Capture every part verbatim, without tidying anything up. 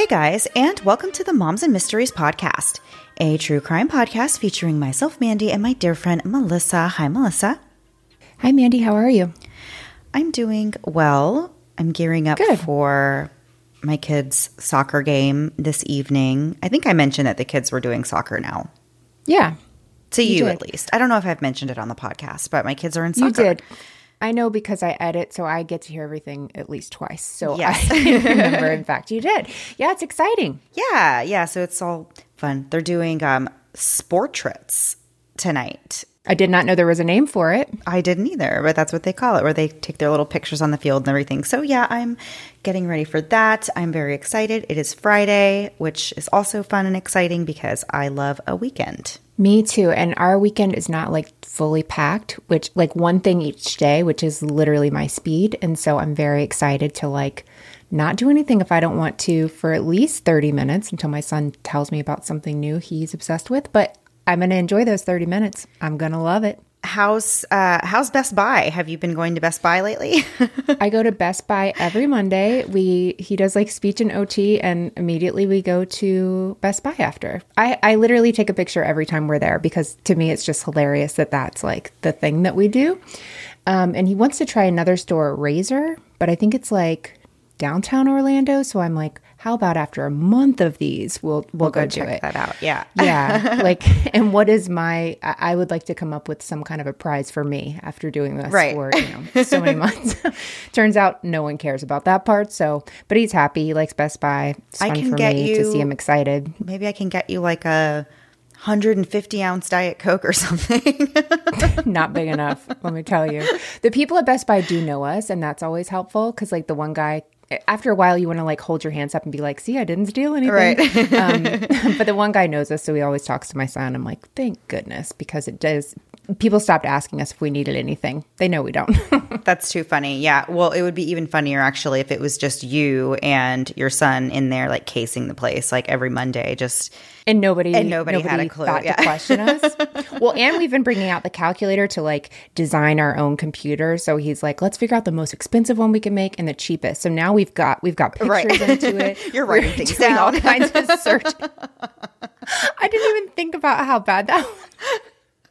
guys, and welcome to the Moms and Mysteries podcast, a true crime podcast featuring myself, Mandy, and my dear friend, Melissa. Hi, Melissa. Hi, Mandy. How are you? I'm doing well. I'm gearing up Good. for my kids' soccer game this evening. I think I mentioned that the kids were doing soccer now. Yeah. To you, you at least. I don't know if I've mentioned it on the podcast, but my kids are in soccer. You did. I know because I edit, so I get to hear everything at least twice. So Yes. I remember, in fact, you did. Yeah, it's exciting. Yeah, yeah. So it's all fun. They're doing um, sportraits tonight. I did not know there was a name for it. I didn't either, but that's what they call it, where they take their little pictures on the field and everything. So yeah, I'm getting ready for that. I'm very excited. It is Friday, which is also fun and exciting because I love a weekend. Me too. And our weekend is not like fully packed, which like one thing each day, which is literally my speed. And so I'm very excited to like not do anything if I don't want to for at least thirty minutes until my son tells me about something new he's obsessed with. But I'm going to enjoy those thirty minutes. I'm going to love it. How's uh, how's Best Buy? Have you been going to Best Buy lately? I go to Best Buy every Monday. We he does like speech and O T, and immediately we go to Best Buy after. I, I literally take a picture every time we're there because to me it's just hilarious that that's like the thing that we do. Um, and he wants to try another store, Razor, but I think it's like downtown Orlando. So I'm like, how about after a month of these, we'll we'll, We'll go, go do check it. that out. Yeah. Yeah. Like, and what is my, I I would like to come up with some kind of a prize for me after doing this Right. for, you know, so many months. Turns out no one cares about that part. So, but he's happy. He likes Best Buy. It's I fun can for get me you- to see him excited. Maybe I can get you like a one hundred fifty ounce Diet Coke or something. Not big enough, let me tell you. The people at Best Buy do know us, and that's always helpful because like the one guy, after a while, you want to like hold your hands up and be like, see, I didn't steal anything. Right. um, but the one guy knows us, so he always talks to my son. I'm like, thank goodness, because it does. People stopped asking us if we needed anything. They know we don't. That's too funny. Yeah. Well, it would be even funnier actually if it was just you and your son in there like casing the place like every Monday. Just And nobody, And nobody had a clue, thought yeah. to question us. Well, and we've been bringing out the calculator to like design our own computer. So he's like, let's figure out the most expensive one we can make and the cheapest. So now we've got we've got pictures Right. into it. You're We're writing things doing all down. kinds of search. I didn't even think about how bad that was.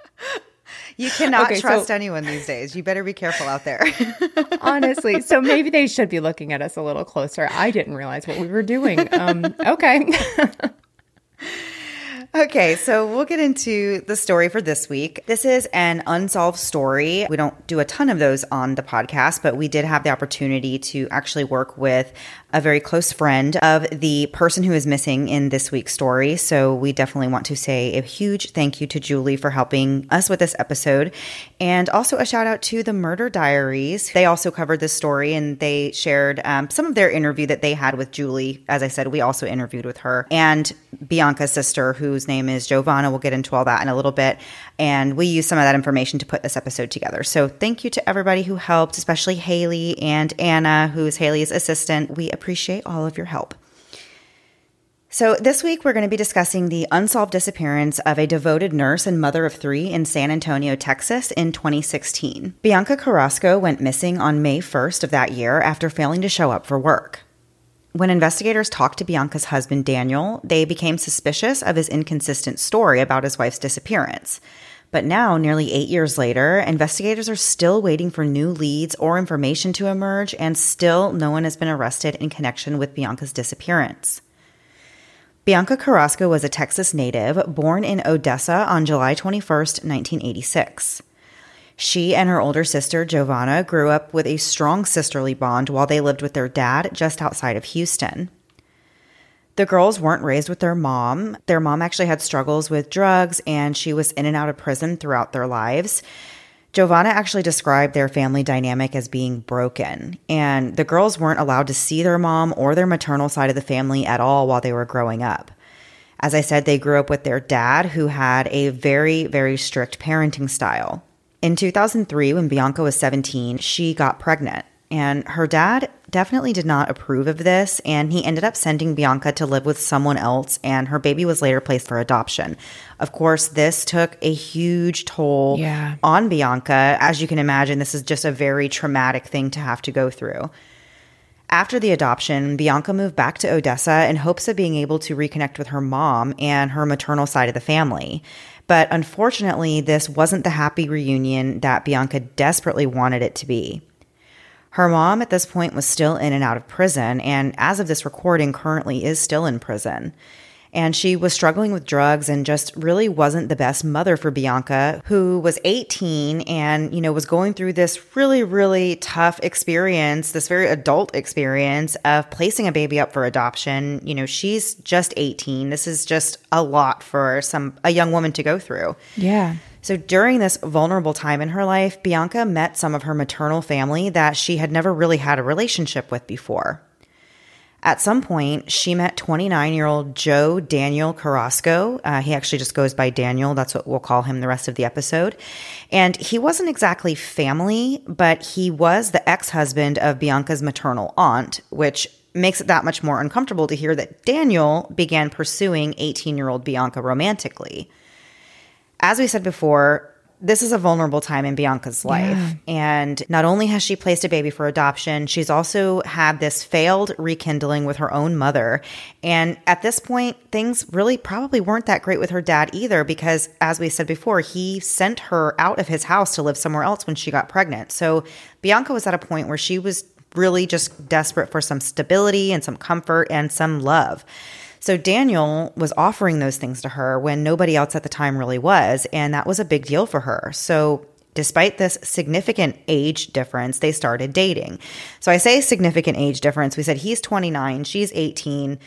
You cannot Okay, so- trust anyone these days. You better be careful out there. Honestly. So maybe they should be looking at us a little closer. I didn't realize what we were doing. Um, okay. Okay, so we'll get into the story for this week. This is an unsolved story. We don't do a ton of those on the podcast, but we did have the opportunity to actually work with a very close friend of the person who is missing in this week's story. So we definitely want to say a huge thank you to Julie for helping us with this episode. And also a shout out to the Murder Diaries. They also covered this story and they shared um, some of their interview that they had with Julie. As I said, we also interviewed with her and Bianca's sister, whose name is Giovanna. We'll get into all that in a little bit. And we used some of that information to put this episode together. So thank you to everybody who helped, especially Haley and Anna, who is Haley's assistant. We appreciate all of your help. So this week, we're going to be discussing the unsolved disappearance of a devoted nurse and mother of three in San Antonio, Texas in twenty sixteen. Bianca Carrasco went missing on May first of that year after failing to show up for work. When investigators talked to Bianca's husband, Daniel, they became suspicious of his inconsistent story about his wife's disappearance. But now, nearly eight years later, investigators are still waiting for new leads or information to emerge, and still no one has been arrested in connection with Bianca's disappearance. Bianca Carrasco was a Texas native, born in Odessa on July twenty-first, nineteen eighty-six. She and her older sister, Giovanna, grew up with a strong sisterly bond while they lived with their dad just outside of Houston. The girls weren't raised with their mom. Their mom actually had struggles with drugs, and she was in and out of prison throughout their lives. Giovanna actually described their family dynamic as being broken, and the girls weren't allowed to see their mom or their maternal side of the family at all while they were growing up. As I said, they grew up with their dad, who had a very, very strict parenting style. In two thousand three, when Bianca was seventeen, she got pregnant. And her dad definitely did not approve of this, and he ended up sending Bianca to live with someone else, and her baby was later placed for adoption. Of course, this took a huge toll Yeah. on Bianca. As you can imagine, this is just a very traumatic thing to have to go through. After the adoption, Bianca moved back to Odessa in hopes of being able to reconnect with her mom and her maternal side of the family. But unfortunately, this wasn't the happy reunion that Bianca desperately wanted it to be. Her mom at this point was still in and out of prison, and as of this recording, currently is still in prison. And she was struggling with drugs and just really wasn't the best mother for Bianca, who was eighteen and, you know, was going through this really, really tough experience, this very adult experience of placing a baby up for adoption. You know, she's just eighteen. This is just a lot for some a young woman to go through. Yeah. So during this vulnerable time in her life, Bianca met some of her maternal family that she had never really had a relationship with before. At some point, she met twenty-nine-year-old Joe Daniel Carrasco. Uh, he actually just goes by Daniel. That's what we'll call him the rest of the episode. And he wasn't exactly family, but he was the ex-husband of Bianca's maternal aunt, which makes it that much more uncomfortable to hear that Daniel began pursuing eighteen-year-old Bianca romantically. As we said before, this is a vulnerable time in Bianca's life. Yeah. And not only has she placed a baby for adoption, she's also had this failed rekindling with her own mother. And at this point, things really probably weren't that great with her dad either, because as we said before, he sent her out of his house to live somewhere else when she got pregnant. So Bianca was at a point where she was really just desperate for some stability and some comfort and some love. So Daniel was offering those things to her when nobody else at the time really was, and that was a big deal for her. So despite this significant age difference, they started dating. So I say significant age difference. We said he's twenty-nine, she's eighteen.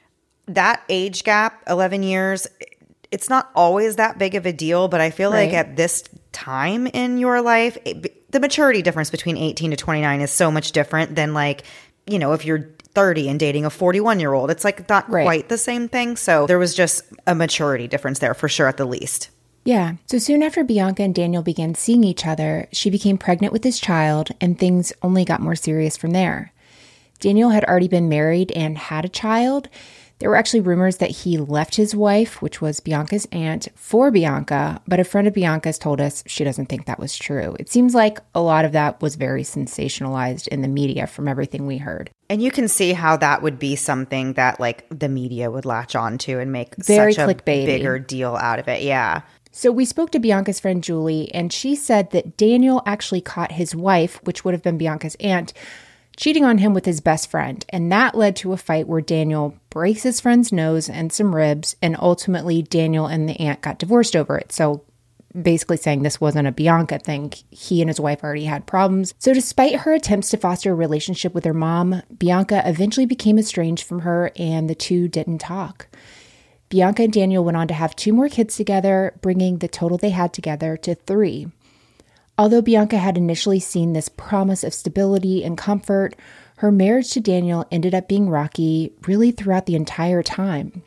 That age gap, eleven years, it's not always that big of a deal, but I feel right. like at this time in your life, it, the maturity difference between eighteen to twenty-nine is so much different than, like, you know, if you're thirty and dating a forty-one-year-old. It's like not right. quite the same thing. So there was just a maturity difference there for sure at the least. Yeah. So soon after Bianca and Daniel began seeing each other, she became pregnant with his child, and things only got more serious from there. Daniel had already been married and had a child. There were actually rumors that he left his wife, which was Bianca's aunt, for Bianca, but a friend of Bianca's told us she doesn't think that was true. It seems like a lot of that was very sensationalized in the media from everything we heard. And you can see how that would be something that, like, the media would latch on to and make very such a clickbaity. Bigger deal out of it. Yeah. So we spoke to Bianca's friend Julie, and she said that Daniel actually caught his wife, which would have been Bianca's aunt, cheating on him with his best friend. And that led to a fight where Daniel breaks his friend's nose and some ribs, and ultimately Daniel and the aunt got divorced over it. So basically saying this wasn't a Bianca thing. He and his wife already had problems. So despite her attempts to foster a relationship with her mom, Bianca eventually became estranged from her, and the two didn't talk. Bianca and Daniel went on to have two more kids together, bringing the total they had together to three. Although Bianca had initially seen this promise of stability and comfort, her marriage to Daniel ended up being rocky really throughout the entire time.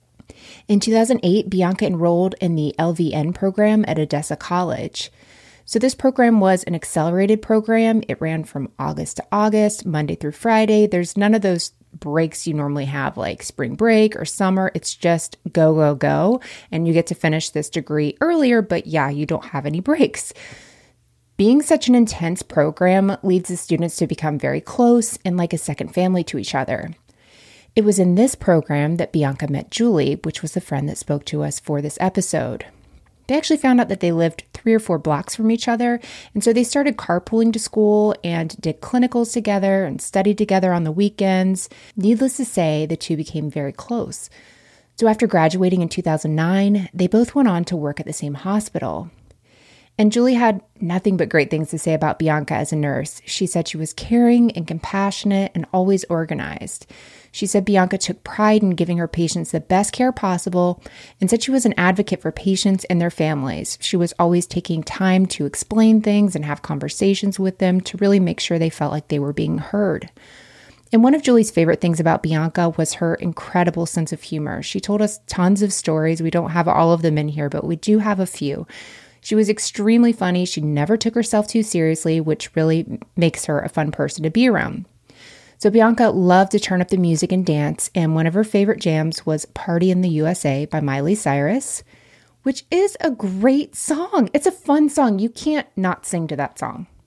In two thousand eight, Bianca enrolled in the L V N program at Odessa College. So this program was an accelerated program. It ran from August to August, Monday through Friday. There's none of those breaks you normally have, like spring break or summer. It's just go, go, go. And you get to finish this degree earlier, but yeah, you don't have any breaks. Being such an intense program leads the students to become very close and like a second family to each other. It was in this program that Bianca met Julie, which was the friend that spoke to us for this episode. They actually found out that they lived three or four blocks from each other, and so they started carpooling to school and did clinicals together and studied together on the weekends. Needless to say, the two became very close. So after graduating in two thousand nine, they both went on to work at the same hospital. And Julie had nothing but great things to say about Bianca as a nurse. She said she was caring and compassionate and always organized. She said Bianca took pride in giving her patients the best care possible and said she was an advocate for patients and their families. She was always taking time to explain things and have conversations with them to really make sure they felt like they were being heard. And one of Julie's favorite things about Bianca was her incredible sense of humor. She told us tons of stories. We don't have all of them in here, but we do have a few. She was extremely funny. She never took herself too seriously, which really makes her a fun person to be around. So Bianca loved to turn up the music and dance, and one of her favorite jams was Party in the U S A by Miley Cyrus, which is a great song. It's a fun song. You can't not sing to that song.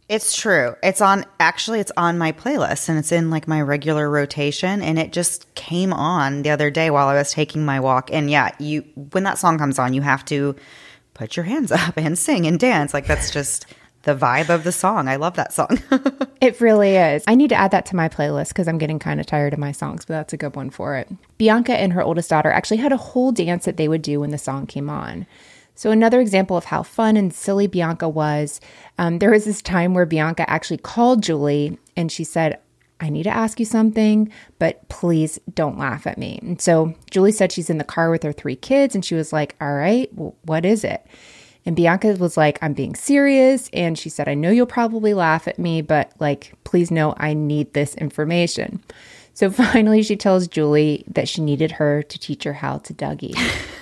It's true. It's on, actually, it's on my playlist and it's in like my regular rotation. And it just came on the other day while I was taking my walk. And yeah, you, when that song comes on, you have to put your hands up and sing and dance. Like that's just the vibe of the song. I love that song. It really is. I need to add that to my playlist because I'm getting kind of tired of my songs, but that's a good one for it. Bianca and her oldest daughter actually had a whole dance that they would do when the song came on. So another example of how fun and silly Bianca was, um, there was this time where Bianca actually called Julie and she said, I need to ask you something, but please don't laugh at me. And so Julie said she's in the car with her three kids and she was like, all right, well, what is it? And Bianca was like, I'm being serious. And she said, I know you'll probably laugh at me, but like, please know I need this information. So finally she tells Julie that she needed her to teach her how to Dougie.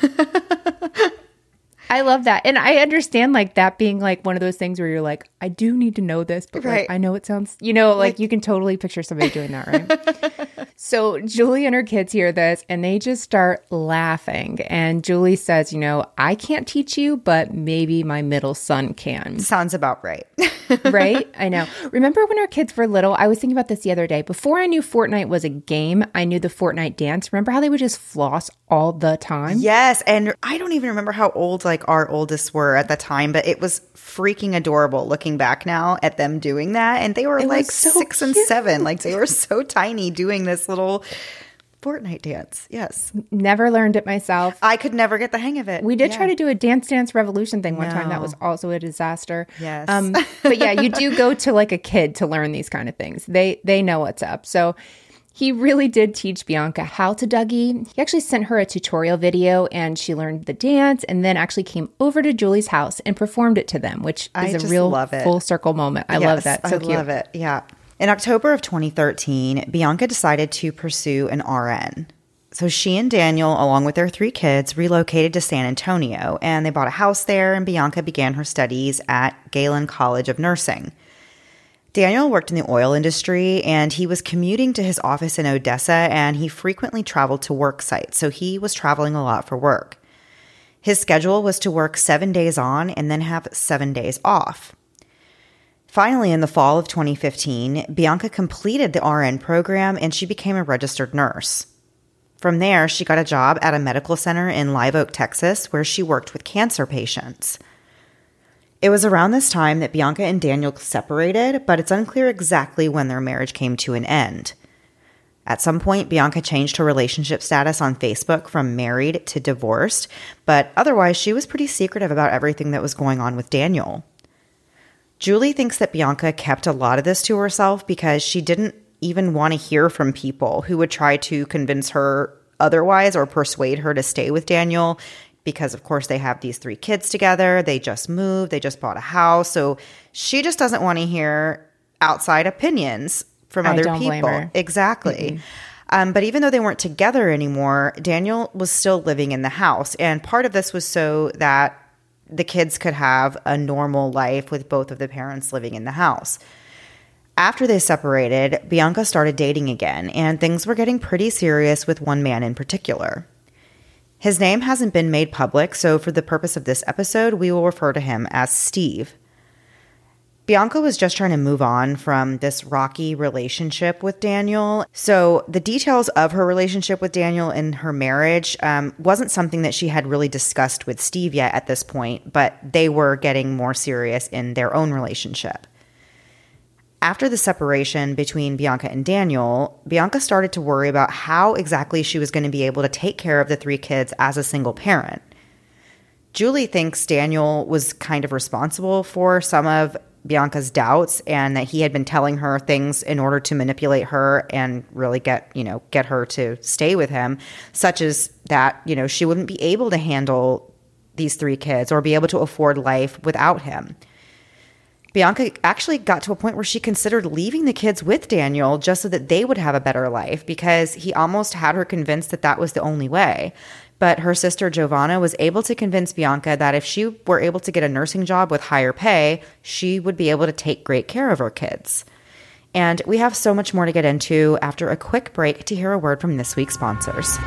I love that. And I understand like that being like one of those things where you're like, I do need to know this, but right. like, I know it sounds, you know, like, like you can totally picture somebody doing that, right? So Julie and her kids hear this and they just start laughing. And Julie says, you know, I can't teach you, but maybe my middle son can. Sounds about right. Right? I know. Remember when our kids were little? I was thinking about this the other day. Before I knew Fortnite was a game, I knew the Fortnite dance. Remember how they would just floss all the time? Yes. And I don't even remember how old like our oldest were at the time, but it was freaking adorable looking back now at them doing that. And they were it like so six cute. and seven. Like they were so tiny doing this little Fortnite dance. Yes. Never learned it myself. I could never get the hang of it. We did yeah. try to do a Dance Dance Revolution thing one no. time. That was also a disaster. Yes. Um, but yeah, you do go to like a kid to learn these kind of things. They they know what's up. So he really did teach Bianca how to Dougie. He actually sent her a tutorial video and she learned the dance and then actually came over to Julie's house and performed it to them, which is I a just real love it. full circle moment. I yes, love that. So I cute. love it. Yeah. In October of twenty thirteen, Bianca decided to pursue an R N. So she and Daniel, along with their three kids, relocated to San Antonio, and they bought a house there, and Bianca began her studies at Galen College of Nursing. Daniel worked in the oil industry, and he was commuting to his office in Odessa, and he frequently traveled to work sites, so he was traveling a lot for work. His schedule was to work seven days on and then have seven days off. Finally, in the fall of twenty fifteen, Bianca completed the R N program, and she became a registered nurse. From there, she got a job at a medical center in Live Oak, Texas, where she worked with cancer patients. It was around this time that Bianca and Daniel separated, but it's unclear exactly when their marriage came to an end. At some point, Bianca changed her relationship status on Facebook from married to divorced, but otherwise she was pretty secretive about everything that was going on with Daniel. Julie thinks that Bianca kept a lot of this to herself because she didn't even want to hear from people who would try to convince her otherwise or persuade her to stay with Daniel because, of course, they have these three kids together. They just moved. They just bought a house. So she just doesn't want to hear outside opinions from I other don't people. blame her. Exactly. Mm-hmm. Um, but even though they weren't together anymore, Daniel was still living in the house. And part of this was so that the kids could have a normal life with both of the parents living in the house. After they separated, Bianca started dating again, and things were getting pretty serious with one man in particular. His name hasn't been made public, so for the purpose of this episode, we will refer to him as Steve. Bianca was just trying to move on from this rocky relationship with Daniel. So the details of her relationship with Daniel and her marriage um, wasn't something that she had really discussed with Steve yet at this point, but they were getting more serious in their own relationship. After the separation between Bianca and Daniel, Bianca started to worry about how exactly she was going to be able to take care of the three kids as a single parent. Julie thinks Daniel was kind of responsible for some of Bianca's doubts and that he had been telling her things in order to manipulate her and really get, you know, get her to stay with him, such as that, you know, she wouldn't be able to handle these three kids or be able to afford life without him. Bianca actually got to a point where she considered leaving the kids with Daniel just so that they would have a better life because he almost had her convinced that that was the only way. But her sister Giovanna was able to convince Bianca that if she were able to get a nursing job with higher pay, she would be able to take great care of her kids. And we have so much more to get into after a quick break to hear a word from this week's sponsors.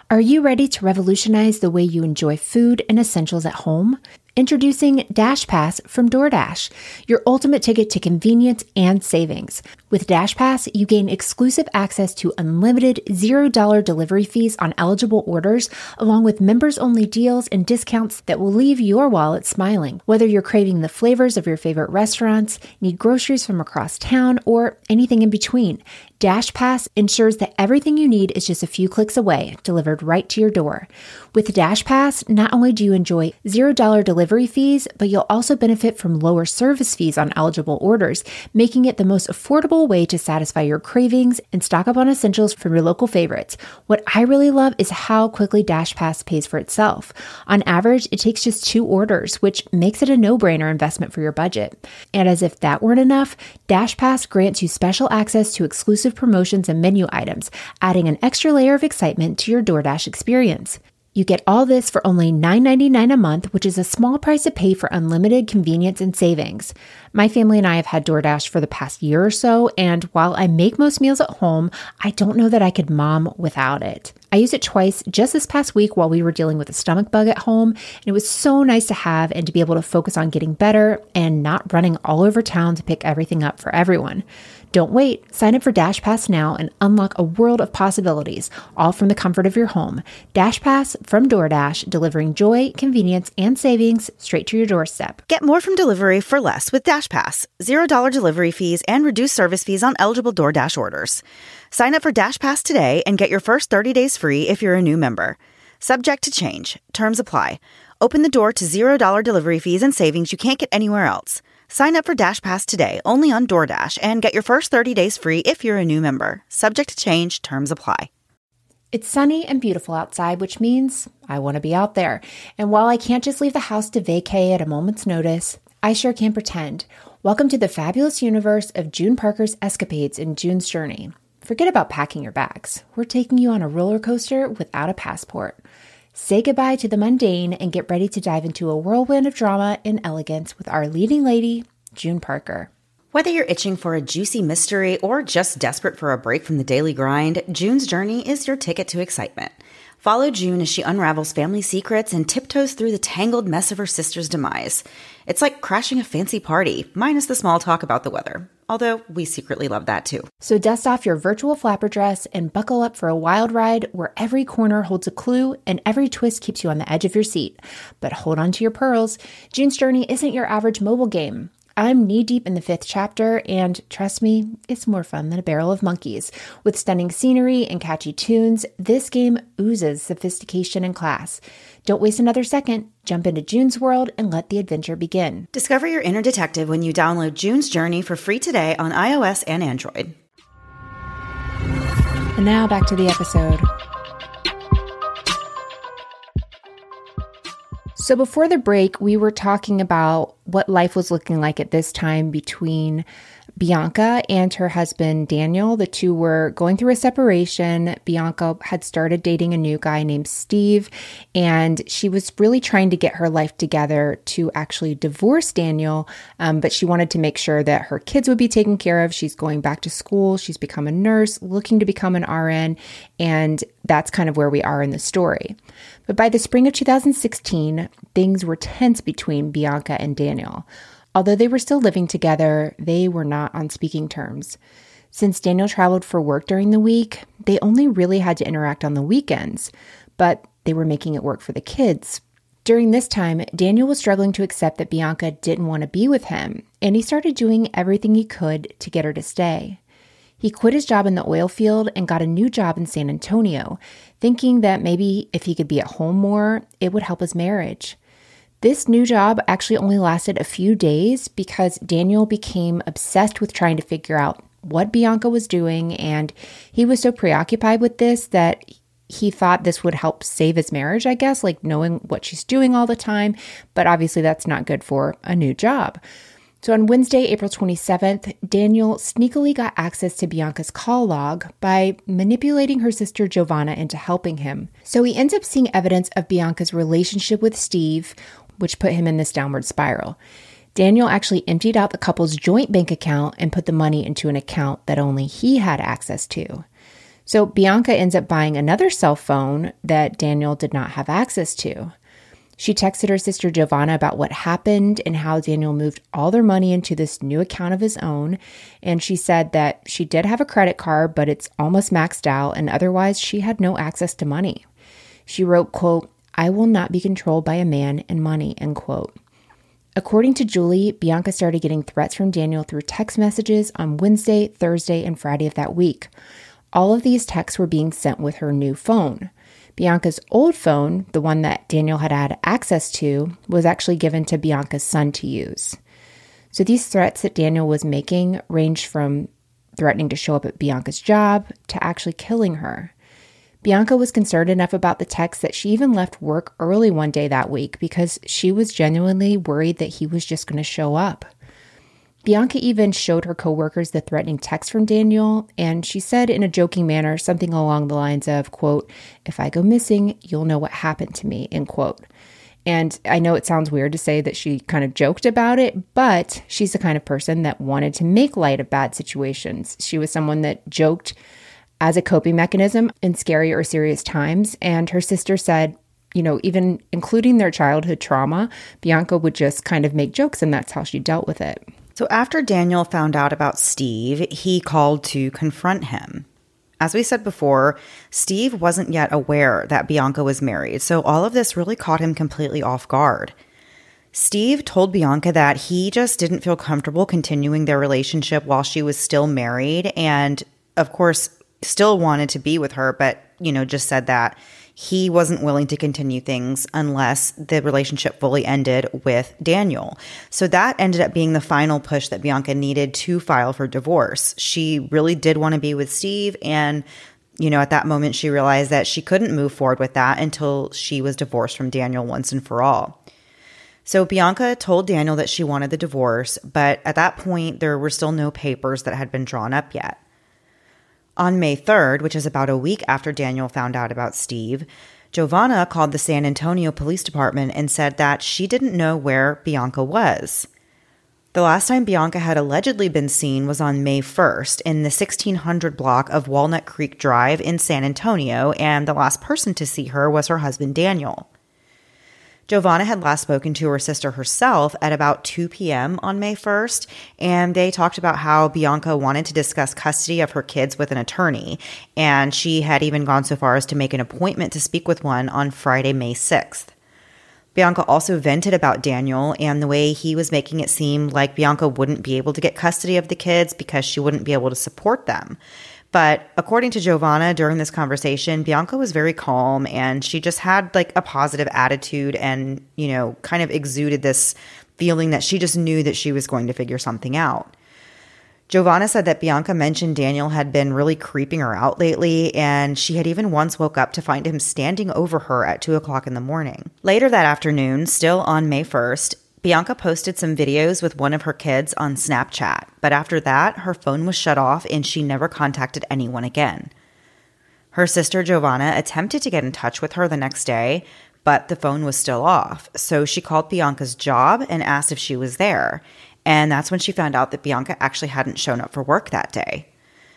Are you ready to revolutionize the way you enjoy food and essentials at home? Introducing DashPass from DoorDash, your ultimate ticket to convenience and savings. With DashPass, you gain exclusive access to unlimited zero dollar delivery fees on eligible orders, along with members-only deals and discounts that will leave your wallet smiling. Whether you're craving the flavors of your favorite restaurants, need groceries from across town, or anything in between, DashPass ensures that everything you need is just a few clicks away, delivered right to your door. With DashPass, not only do you enjoy zero dollar delivery fees, but you'll also benefit from lower service fees on eligible orders, making it the most affordable way to satisfy your cravings and stock up on essentials from your local favorites. What I really love is how quickly DashPass pays for itself. On average, it takes just two orders, which makes it a no-brainer investment for your budget. And as if that weren't enough, DashPass grants you special access to exclusive promotions and menu items, adding an extra layer of excitement to your DoorDash experience. You get all this for only nine ninety-nine a month, which is a small price to pay for unlimited convenience and savings. My family and I have had DoorDash for the past year or so, and while I make most meals at home, I don't know that I could mom without it. I used it twice just this past week while we were dealing with a stomach bug at home, and it was so nice to have and to be able to focus on getting better and not running all over town to pick everything up for everyone. Don't wait. Sign up for DashPass now and unlock a world of possibilities, all from the comfort of your home. DashPass from DoorDash, delivering joy, convenience, and savings straight to your doorstep. Get more from delivery for less with DashPass. zero dollar delivery fees and reduced service fees on eligible DoorDash orders. Sign up for DashPass today and get your first thirty days free if you're a new member. Subject to change. Terms apply. Open the door to zero dollar delivery fees and savings you can't get anywhere else. Sign up for DashPass today, only on DoorDash, and get your first thirty days free if you're a new member. Subject to change. Terms apply. It's sunny and beautiful outside, which means I want to be out there. And while I can't just leave the house to vacay at a moment's notice, I sure can pretend. Welcome to the fabulous universe of June Parker's escapades in June's Journey. Forget about packing your bags. We're taking you on a roller coaster without a passport. Say goodbye to the mundane and get ready to dive into a whirlwind of drama and elegance with our leading lady, June Parker. Whether you're itching for a juicy mystery or just desperate for a break from the daily grind, June's Journey is your ticket to excitement. Follow June as she unravels family secrets and tiptoes through the tangled mess of her sister's demise. It's like crashing a fancy party, minus the small talk about the weather. Although we secretly love that too. So dust off your virtual flapper dress and buckle up for a wild ride where every corner holds a clue and every twist keeps you on the edge of your seat. But hold on to your pearls. June's Journey isn't your average mobile game. I'm knee-deep in the fifth chapter, and trust me, it's more fun than a barrel of monkeys. With stunning scenery and catchy tunes, this game oozes sophistication and class. Don't waste another second. Jump into June's world and let the adventure begin. Discover your inner detective when you download June's Journey for free today on iOS and Android. And now back to the episode. So before the break, we were talking about what life was looking like at this time between Bianca and her husband, Daniel. The two were going through a separation. Bianca had started dating a new guy named Steve, and she was really trying to get her life together to actually divorce Daniel, um, but she wanted to make sure that her kids would be taken care of. She's going back to school. She's become a nurse, looking to become an R N, and that's kind of where we are in the story. But by the spring of two thousand sixteen, things were tense between Bianca and Daniel. Although they were still living together, they were not on speaking terms. Since Daniel traveled for work during the week, they only really had to interact on the weekends, but they were making it work for the kids. During this time, Daniel was struggling to accept that Bianca didn't want to be with him, and he started doing everything he could to get her to stay. He quit his job in the oil field and got a new job in San Antonio, thinking that maybe if he could be at home more, it would help his marriage. This new job actually only lasted a few days because Daniel became obsessed with trying to figure out what Bianca was doing, and he was so preoccupied with this that he thought this would help save his marriage, I guess, like knowing what she's doing all the time, but obviously that's not good for a new job. So on Wednesday, April twenty-seventh, Daniel sneakily got access to Bianca's call log by manipulating her sister Giovanna into helping him. So he ends up seeing evidence of Bianca's relationship with Steve, which put him in this downward spiral. Daniel actually emptied out the couple's joint bank account and put the money into an account that only he had access to. So Bianca ends up buying another cell phone that Daniel did not have access to. She texted her sister Giovanna about what happened and how Daniel moved all their money into this new account of his own. And she said that she did have a credit card, but it's almost maxed out, and otherwise she had no access to money. She wrote, quote, "I will not be controlled by a man and money," end quote. According to Julie, Bianca started getting threats from Daniel through text messages on Wednesday, Thursday, and Friday of that week. All of these texts were being sent with her new phone. Bianca's old phone, the one that Daniel had had access to, was actually given to Bianca's son to use. So these threats that Daniel was making ranged from threatening to show up at Bianca's job to actually killing her. Bianca was concerned enough about the text that she even left work early one day that week because she was genuinely worried that he was just going to show up. Bianca even showed her coworkers the threatening text from Daniel, and she said in a joking manner something along the lines of, quote, "If I go missing, you'll know what happened to me," end quote. And I know it sounds weird to say that she kind of joked about it, but she's the kind of person that wanted to make light of bad situations. She was someone that joked as a coping mechanism in scary or serious times, and her sister said, you know, even including their childhood trauma, Bianca would just kind of make jokes, and that's how she dealt with it. So after Daniel found out about Steve, he called to confront him. As we said before, Steve wasn't yet aware that Bianca was married, so all of this really caught him completely off guard. Steve told Bianca that he just didn't feel comfortable continuing their relationship while she was still married, and of course, still wanted to be with her, but, you know, just said that he wasn't willing to continue things unless the relationship fully ended with Daniel. So that ended up being the final push that Bianca needed to file for divorce. She really did want to be with Steve, and, you know, at that moment she realized that she couldn't move forward with that until she was divorced from Daniel once and for all. So Bianca told Daniel that she wanted the divorce, but at that point there were still no papers that had been drawn up yet. On May third, which is about a week after Daniel found out about Steve, Giovanna called the San Antonio Police Department and said that she didn't know where Bianca was. The last time Bianca had allegedly been seen was on May first in the sixteen hundred block of Walnut Creek Drive in San Antonio, and the last person to see her was her husband Daniel. Giovanna had last spoken to her sister herself at about two p.m. on May first, and they talked about how Bianca wanted to discuss custody of her kids with an attorney, and she had even gone so far as to make an appointment to speak with one on Friday, May sixth. Bianca also vented about Daniel and the way he was making it seem like Bianca wouldn't be able to get custody of the kids because she wouldn't be able to support them. But according to Giovanna, during this conversation, Bianca was very calm and she just had like a positive attitude and, you know, kind of exuded this feeling that she just knew that she was going to figure something out. Giovanna said that Bianca mentioned Daniel had been really creeping her out lately, and she had even once woke up to find him standing over her at two o'clock in the morning. Later that afternoon, still on May first, Bianca posted some videos with one of her kids on Snapchat, but after that, her phone was shut off and she never contacted anyone again. Her sister Giovanna attempted to get in touch with her the next day, but the phone was still off, so she called Bianca's job and asked if she was there, and that's when she found out that Bianca actually hadn't shown up for work that day.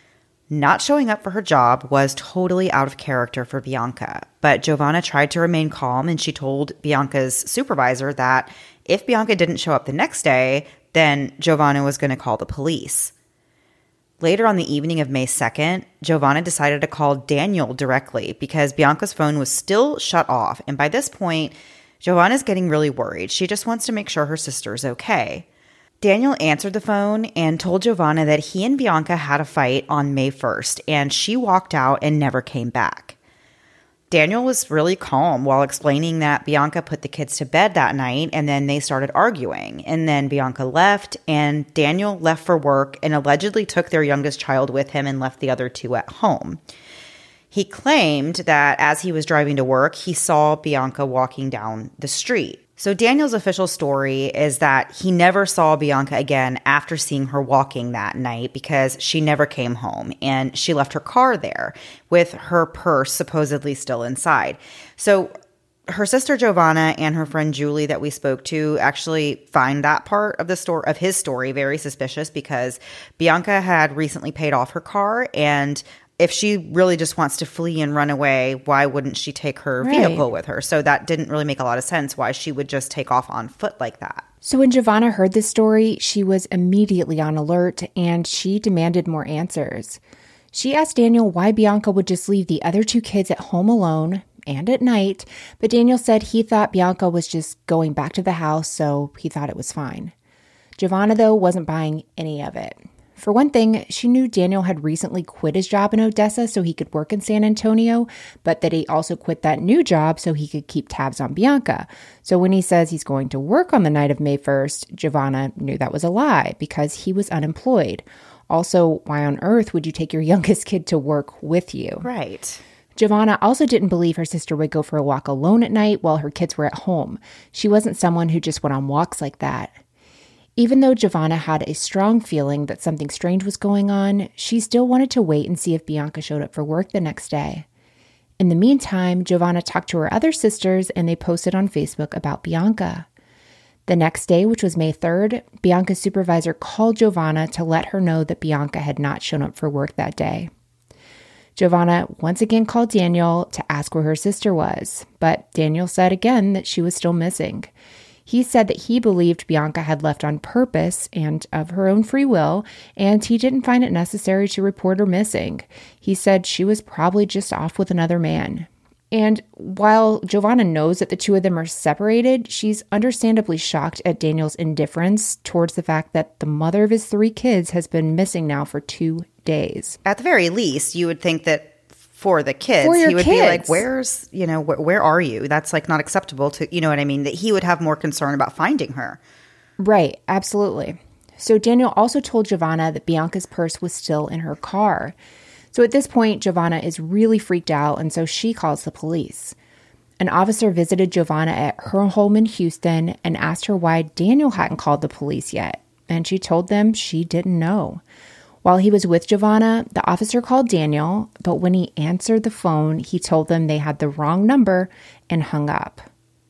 Not showing up for her job was totally out of character for Bianca, but Giovanna tried to remain calm, and she told Bianca's supervisor that if Bianca didn't show up the next day, then Giovanna was going to call the police. Later on the evening of May second, Giovanna decided to call Daniel directly because Bianca's phone was still shut off, and by this point, Giovanna's getting really worried. She just wants to make sure her sister's okay. Daniel answered the phone and told Giovanna that he and Bianca had a fight on May first, and she walked out and never came back. Daniel was really calm while explaining that Bianca put the kids to bed that night, and then they started arguing. And then Bianca left, and Daniel left for work and allegedly took their youngest child with him and left the other two at home. He claimed that as he was driving to work, he saw Bianca walking down the street. So Daniel's official story is that he never saw Bianca again after seeing her walking that night because she never came home and she left her car there with her purse supposedly still inside. So her sister Giovanna and her friend Julie that we spoke to actually find that part of the story of his story very suspicious because Bianca had recently paid off her car, and if she really just wants to flee and run away, why wouldn't she take her Right. vehicle with her? So that didn't really make a lot of sense why she would just take off on foot like that. So when Giovanna heard this story, she was immediately on alert and she demanded more answers. She asked Daniel why Bianca would just leave the other two kids at home alone and at night, but Daniel said he thought Bianca was just going back to the house, so he thought it was fine. Giovanna, though, wasn't buying any of it. For one thing, she knew Daniel had recently quit his job in Odessa so he could work in San Antonio, but that he also quit that new job so he could keep tabs on Bianca. So when he says he's going to work on the night of May first, Giovanna knew that was a lie because he was unemployed. Also, why on earth would you take your youngest kid to work with you? Right. Giovanna also didn't believe her sister would go for a walk alone at night while her kids were at home. She wasn't someone who just went on walks like that. Even though Giovanna had a strong feeling that something strange was going on, she still wanted to wait and see if Bianca showed up for work the next day. In the meantime, Giovanna talked to her other sisters and they posted on Facebook about Bianca. The next day, which was May third, Bianca's supervisor called Giovanna to let her know that Bianca had not shown up for work that day. Giovanna once again called Daniel to ask where her sister was, but Daniel said again that she was still missing. He said that he believed Bianca had left on purpose and of her own free will, and he didn't find it necessary to report her missing. He said she was probably just off with another man. And while Giovanna knows that the two of them are separated, she's understandably shocked at Daniel's indifference towards the fact that the mother of his three kids has been missing now for two days. At the very least, you would think that for the kids, For your he would be like, kids. where's, you know, wh- where are you? That's like not acceptable to, you know what I mean? That he would have more concern about finding her. Right, absolutely. So Daniel also told Giovanna that Bianca's purse was still in her car. So at this point, Giovanna is really freaked out, and so she calls the police. An officer visited Giovanna at her home in Houston and asked her why Daniel hadn't called the police yet, and she told them she didn't know. While he was with Giovanna, the officer called Daniel, but when he answered the phone, he told them they had the wrong number and hung up.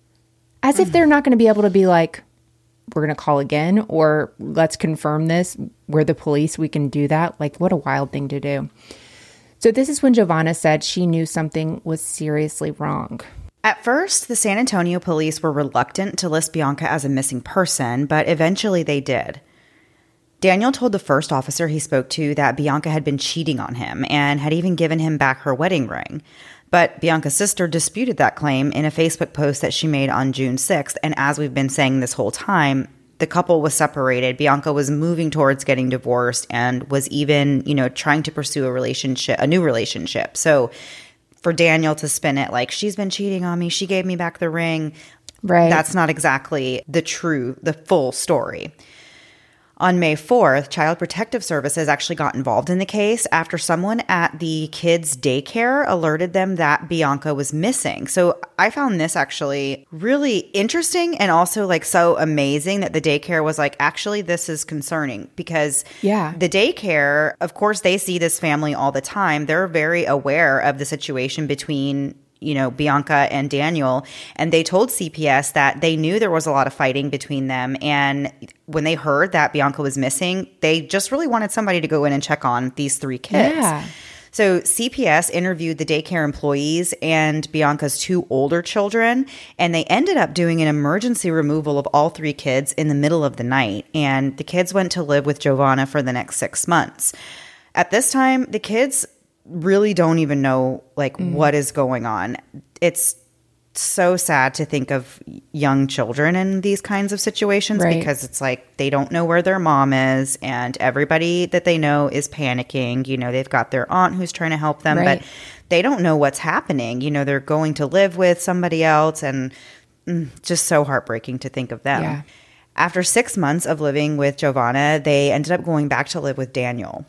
As if they're not going to be able to be like, we're going to call again, or let's confirm this. We're the police, we can do that. Like, what a wild thing to do. So this is when Giovanna said she knew something was seriously wrong. At first, the San Antonio police were reluctant to list Bianca as a missing person, but eventually they did. Daniel told the first officer he spoke to that Bianca had been cheating on him and had even given him back her wedding ring. But Bianca's sister disputed that claim in a Facebook post that she made on June sixth. And as we've been saying this whole time, the couple was separated. Bianca was moving towards getting divorced and was even, you know, trying to pursue a relationship, a new relationship. So for Daniel to spin it like she's been cheating on me, she gave me back the ring. Right. That's not exactly the true, the full story. On May fourth, Child Protective Services actually got involved in the case after someone at the kids' daycare alerted them that Bianca was missing. So I found this actually really interesting and also like so amazing that the daycare was like, actually, this is concerning because Yeah. the daycare, of course, they see this family all the time. They're very aware of the situation between you know, Bianca and Daniel, and they told C P S that they knew there was a lot of fighting between them. And when they heard that Bianca was missing, they just really wanted somebody to go in and check on these three kids. Yeah. So C P S interviewed the daycare employees and Bianca's two older children, and they ended up doing an emergency removal of all three kids in the middle of the night. And the kids went to live with Giovanna for the next six months. At this time, the kids really don't even know like mm. what is going on. It's so sad to think of young children in these kinds of situations right. because it's like they don't know where their mom is and everybody that they know is panicking. You know, they've got their aunt who's trying to help them, right. but they don't know what's happening. You know, they're going to live with somebody else and mm, just so heartbreaking to think of them. Yeah. After six months of living with Giovanna, they ended up going back to live with Daniel.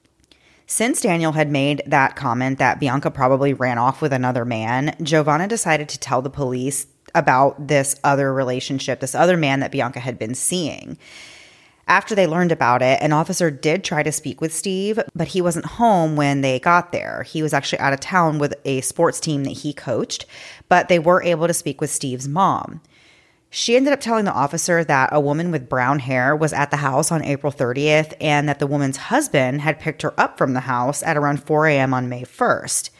Since Daniel had made that comment that Bianca probably ran off with another man, Giovanna decided to tell the police about this other relationship, this other man that Bianca had been seeing. After they learned about it, an officer did try to speak with Steve, but he wasn't home when they got there. He was actually out of town with a sports team that he coached, but they were able to speak with Steve's mom. She ended up telling the officer that a woman with brown hair was at the house on April thirtieth and that the woman's husband had picked her up from the house at around four a.m. on May first.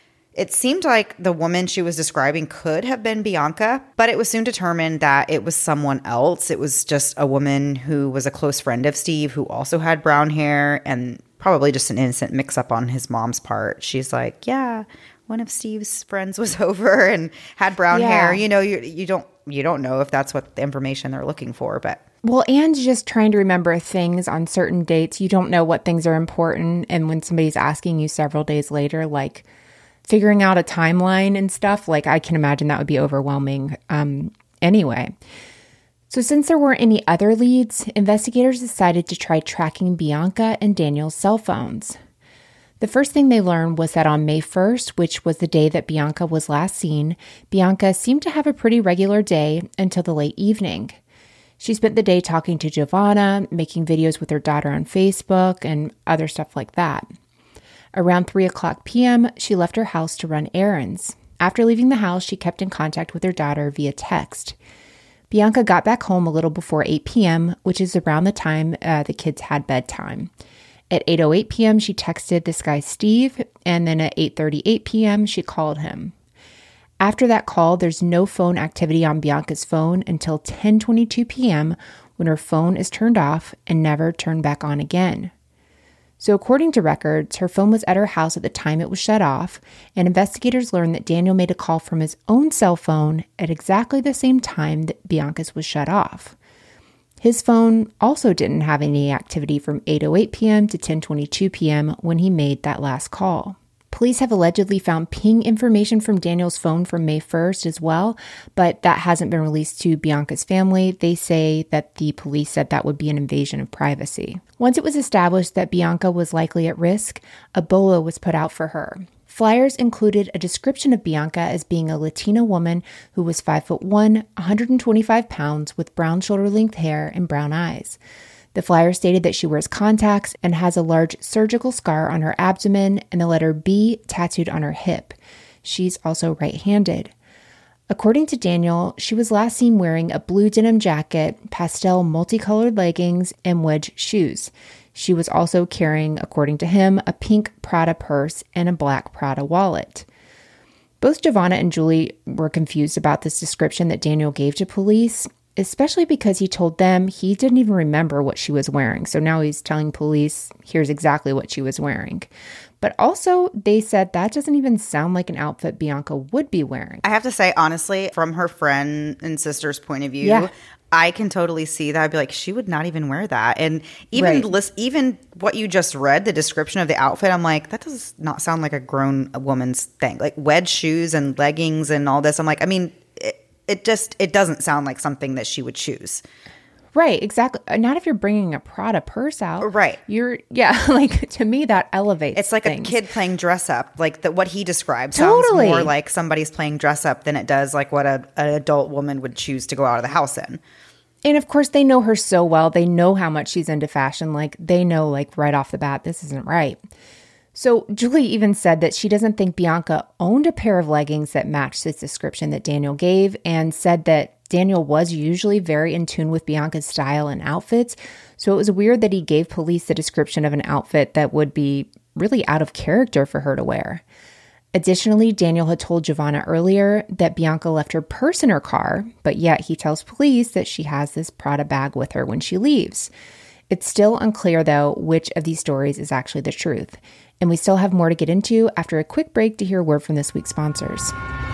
It seemed like the woman she was describing could have been Bianca, but it was soon determined that it was someone else. It was just a woman who was a close friend of Steve who also had brown hair, and probably just an innocent mix-up on his mom's part. She's like, yeah, one of Steve's friends was over and had brown Yeah. hair. You know, you you don't you don't know if that's what the information they're looking for, but Well, and just trying to remember things on certain dates. You don't know what things are important. And when somebody's asking you several days later, like figuring out a timeline and stuff, like I can imagine that would be overwhelming um, anyway. So since there weren't any other leads, investigators decided to try tracking Bianca and Daniel's cell phones. The first thing they learned was that on May first, which was the day that Bianca was last seen, Bianca seemed to have a pretty regular day until the late evening. She spent the day talking to Giovanna, making videos with her daughter on Facebook, and other stuff like that. Around three o'clock p.m., she left her house to run errands. After leaving the house, she kept in contact with her daughter via text. Bianca got back home a little before eight p.m., which is around the time uh, the kids had bedtime. At eight oh eight p.m., she texted this guy Steve, and then at eight thirty-eight p.m., she called him. After that call, there's no phone activity on Bianca's phone until ten twenty-two p.m. when her phone is turned off and never turned back on again. So according to records, her phone was at her house at the time it was shut off, and investigators learned that Daniel made a call from his own cell phone at exactly the same time that Bianca's was shut off. His phone also didn't have any activity from eight oh eight p.m. to ten twenty-two p.m. when he made that last call. Police have allegedly found ping information from Daniel's phone from May first as well, but that hasn't been released to Bianca's family. They say that the police said that would be an invasion of privacy. Once it was established that Bianca was likely at risk, a bolo was put out for her. Flyers included a description of Bianca as being a Latina woman who was five foot one, one hundred twenty-five pounds, with brown shoulder-length hair and brown eyes. The flyer stated that she wears contacts and has a large surgical scar on her abdomen and the letter B tattooed on her hip. She's also right-handed. According to Daniel, she was last seen wearing a blue denim jacket, pastel multicolored leggings, and wedge shoes. She was also carrying, according to him, a pink Prada purse and a black Prada wallet. Both Giovanna and Julie were confused about this description that Daniel gave to police, especially because he told them he didn't even remember what she was wearing. So now he's telling police, here's exactly what she was wearing. But also, they said that doesn't even sound like an outfit Bianca would be wearing. I have to say, honestly, from her friend and sister's point of view, Yeah. I can totally see that. I'd be like, she would not even wear that. And even Right. list, even what you just read, the description of the outfit, I'm like, that does not sound like a grown woman's thing. Like wedge shoes and leggings and all this. I'm like, I mean, it, it just, it doesn't sound like something that she would choose. Right, exactly. Not if you're bringing a Prada purse out. Right. You're, yeah, like to me that elevates It's like things. a kid playing dress up. Like the, what he described Totally. sounds more like somebody's playing dress up than it does like what a, an adult woman would choose to go out of the house in. And of course, they know her so well. They know how much she's into fashion. Like, they know, like, right off the bat, this isn't right. So Julie even said that she doesn't think Bianca owned a pair of leggings that matched this description that Daniel gave, and said that Daniel was usually very in tune with Bianca's style and outfits. So it was weird that he gave police the description of an outfit that would be really out of character for her to wear. Additionally, Daniel had told Giovanna earlier that Bianca left her purse in her car, but yet he tells police that she has this Prada bag with her when she leaves. It's still unclear, though, which of these stories is actually the truth. And we still have more to get into after a quick break to hear a word from this week's sponsors.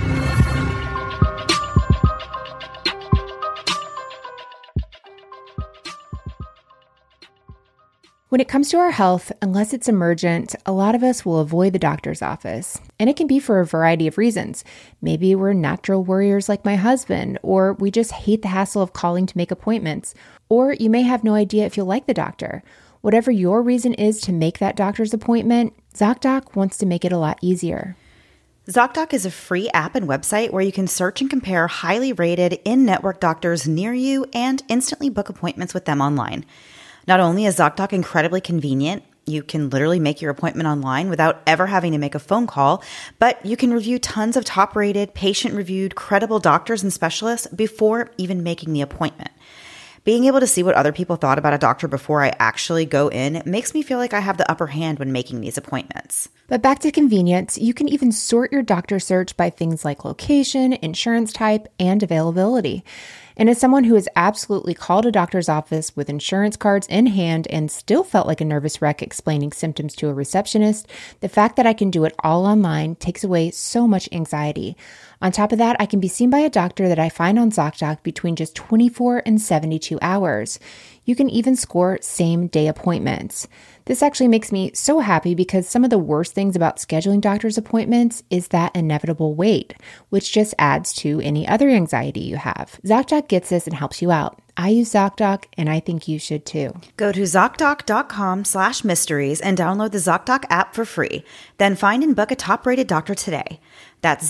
When it comes to our health, unless it's emergent, a lot of us will avoid the doctor's office. And it can be for a variety of reasons. Maybe we're natural worriers like my husband, or we just hate the hassle of calling to make appointments. Or you may have no idea if you'll like the doctor. Whatever your reason is to make that doctor's appointment, ZocDoc wants to make it a lot easier. ZocDoc is a free app and website where you can search and compare highly rated in-network doctors near you and instantly book appointments with them online. Not only is ZocDoc incredibly convenient, You can literally make your appointment online without ever having to make a phone call, but you can review tons of top-rated, patient-reviewed, credible doctors and specialists before even making the appointment. Being able to see what other people thought about a doctor before I actually go in makes me feel like I have the upper hand when making these appointments. But back to convenience, you can even sort your doctor search by things like location, insurance type, and availability. And as someone who has absolutely called a doctor's office with insurance cards in hand and still felt like a nervous wreck explaining symptoms to a receptionist, the fact that I can do it all online takes away so much anxiety. On top of that, I can be seen by a doctor that I find on ZocDoc between just twenty-four and seventy-two hours. You can even score same-day appointments. This actually makes me so happy because some of the worst things about scheduling doctor's appointments is that inevitable wait, which just adds to any other anxiety you have. ZocDoc gets this and helps you out. I use ZocDoc, and I think you should too. Go to ZocDoc.com slash mysteries and download the ZocDoc app for free. Then find and book a top-rated doctor today. That's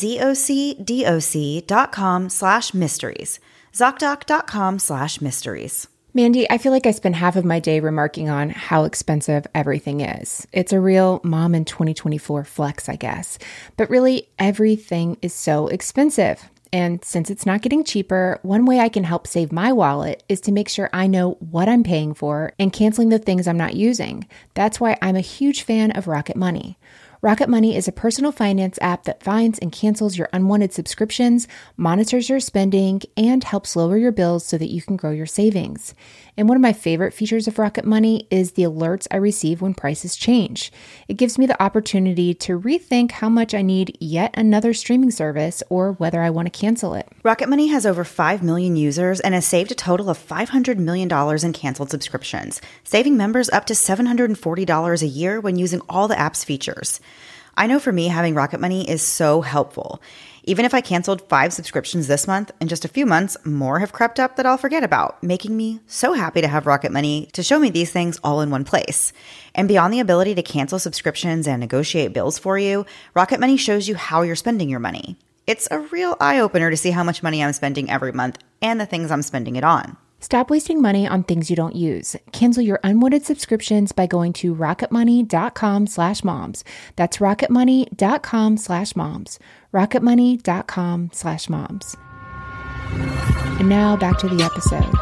ZocDoc dot com slash mysteries. ZocDoc.com slash mysteries. Mandy, I feel like I spend half of my day remarking on how expensive everything is. It's a real mom in twenty twenty-four flex, I guess. But really, everything is so expensive. And since it's not getting cheaper, one way I can help save my wallet is to make sure I know what I'm paying for and canceling the things I'm not using. That's why I'm a huge fan of Rocket Money. Rocket Money is a personal finance app that finds and cancels your unwanted subscriptions, monitors your spending, and helps lower your bills so that you can grow your savings. And one of my favorite features of Rocket Money is the alerts I receive when prices change. It gives me the opportunity to rethink how much I need yet another streaming service or whether I want to cancel it. Rocket Money has over five million users and has saved a total of five hundred million dollars in canceled subscriptions, saving members up to seven hundred forty dollars a year when using all the app's features. I know for me, having Rocket Money is so helpful. Even if I canceled five subscriptions this month, in just a few months, more have crept up that I'll forget about, making me so happy to have Rocket Money to show me these things all in one place. And beyond the ability to cancel subscriptions and negotiate bills for you, Rocket Money shows you how you're spending your money. It's a real eye-opener to see how much money I'm spending every month and the things I'm spending it on. Stop wasting money on things you don't use. Cancel your unwanted subscriptions by going to rocketmoney.com slash moms. That's rocketmoney.com slash moms. rocketmoney.com slash moms. And now back to the episode.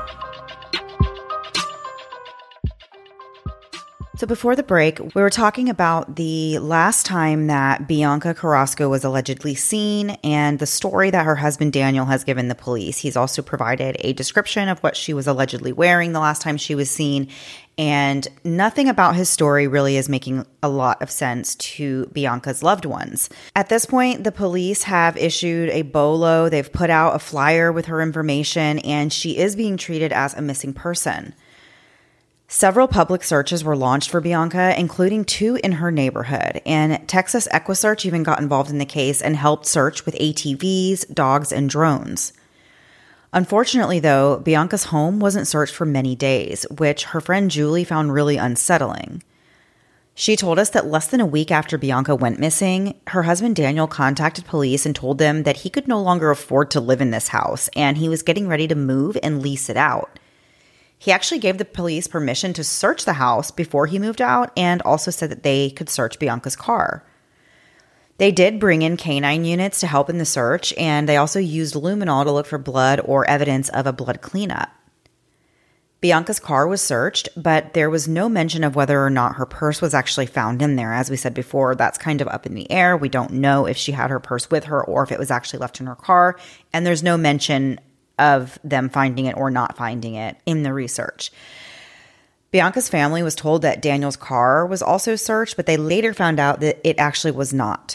So before the break, we were talking about the last time that Bianca Carrasco was allegedly seen and the story that her husband Daniel has given the police. He's also provided a description of what she was allegedly wearing the last time she was seen, and nothing about his story really is making a lot of sense to Bianca's loved ones. At this point, the police have issued a BOLO. They've put out a flyer with her information, and she is being treated as a missing person. Several public searches were launched for Bianca, including two in her neighborhood, and Texas EquiSearch even got involved in the case and helped search with A T Vs, dogs, and drones. Unfortunately, though, Bianca's home wasn't searched for many days, which her friend Julie found really unsettling. She told us that less than a week after Bianca went missing, her husband Daniel contacted police and told them that he could no longer afford to live in this house, and he was getting ready to move and lease it out. He actually gave the police permission to search the house before he moved out and also said that they could search Bianca's car. They did bring in canine units to help in the search, and they also used luminol to look for blood or evidence of a blood cleanup. Bianca's car was searched, but there was no mention of whether or not her purse was actually found in there. As we said before, that's kind of up in the air. We don't know if she had her purse with her or if it was actually left in her car, and there's no mention of them finding it or not finding it in the research. Bianca's family was told that Daniel's car was also searched, but they later found out that it actually was not.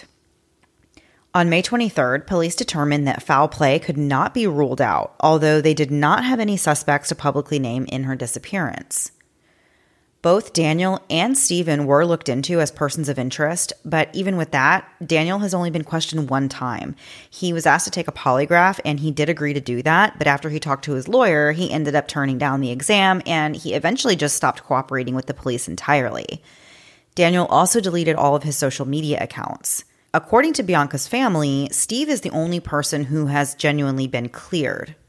On May twenty-third, police determined that foul play could not be ruled out, although they did not have any suspects to publicly name in her disappearance. Both Daniel and Stephen were looked into as persons of interest, but even with that, Daniel has only been questioned one time. He was asked to take a polygraph, and he did agree to do that, but after he talked to his lawyer, he ended up turning down the exam, and he eventually just stopped cooperating with the police entirely. Daniel also deleted all of his social media accounts. According to Bianca's family, Steve is the only person who has genuinely been cleared.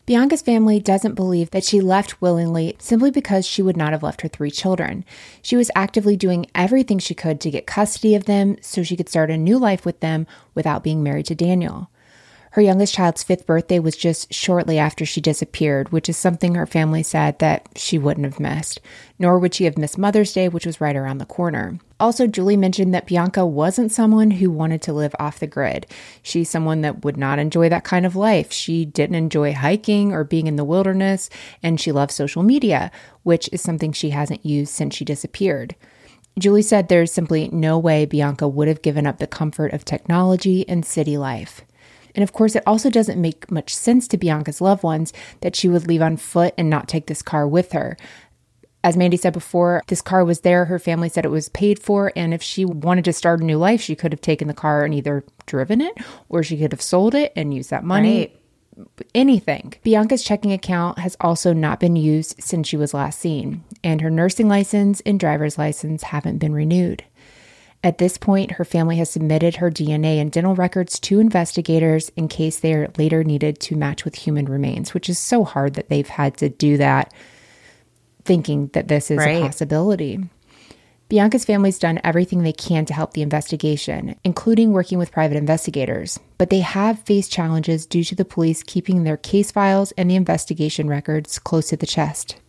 Bianca's family doesn't believe that she left willingly simply because she would not have left her three children. She was actively doing everything she could to get custody of them so she could start a new life with them without being married to Daniel. Her youngest child's fifth birthday was just shortly after she disappeared, which is something her family said that she wouldn't have missed. Nor would she have missed Mother's Day, which was right around the corner. Also, Julie mentioned that Bianca wasn't someone who wanted to live off the grid. She's someone that would not enjoy that kind of life. She didn't enjoy hiking or being in the wilderness, and she loves social media, which is something she hasn't used since she disappeared. Julie said there's simply no way Bianca would have given up the comfort of technology and city life. And of course, it also doesn't make much sense to Bianca's loved ones that she would leave on foot and not take this car with her. As Mandy said before, this car was there. Her family said it was paid for. And if she wanted to start a new life, she could have taken the car and either driven it or she could have sold it and used that money. Right. Anything. Bianca's checking account has also not been used since she was last seen. And her nursing license and driver's license haven't been renewed. At this point, her family has submitted her D N A and dental records to investigators in case they are later needed to match with human remains, which is so hard that they've had to do that, thinking that this is right. a possibility. Bianca's family's done everything they can to help the investigation, including working with private investigators, but they have faced challenges due to the police keeping their case files and the investigation records close to the chest.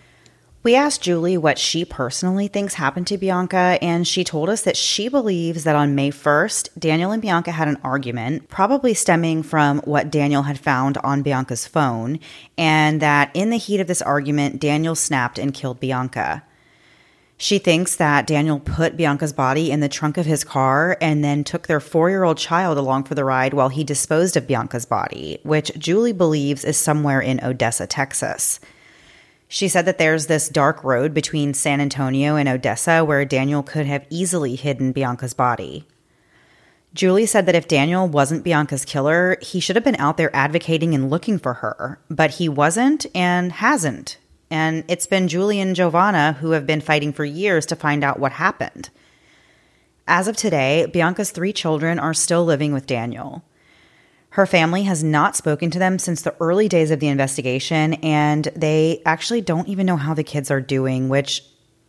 We asked Julie what she personally thinks happened to Bianca, and she told us that she believes that on May first, Daniel and Bianca had an argument, probably stemming from what Daniel had found on Bianca's phone, and that in the heat of this argument, Daniel snapped and killed Bianca. She thinks that Daniel put Bianca's body in the trunk of his car and then took their four-year-old child along for the ride while he disposed of Bianca's body, which Julie believes is somewhere in Odessa, Texas. She said that there's this dark road between San Antonio and Odessa where Daniel could have easily hidden Bianca's body. Julie said that if Daniel wasn't Bianca's killer, he should have been out there advocating and looking for her, but he wasn't and hasn't. And it's been Julie and Giovanna who have been fighting for years to find out what happened. As of today, Bianca's three children are still living with Daniel. Her family has not spoken to them since the early days of the investigation, and they actually don't even know how the kids are doing, which,